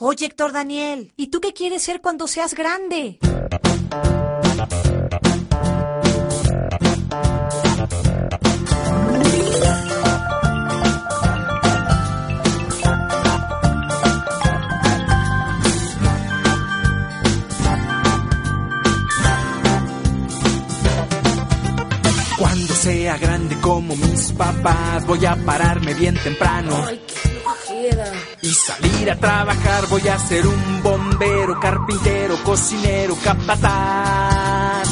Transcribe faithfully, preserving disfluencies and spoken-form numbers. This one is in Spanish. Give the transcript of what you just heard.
Oye, Héctor Daniel, ¿y tú qué quieres ser cuando seas grande? Cuando sea grande como mis papás, voy a pararme bien temprano. Ay, qué flojera. Y salir a trabajar, voy a ser un bombero, carpintero, cocinero, capataz.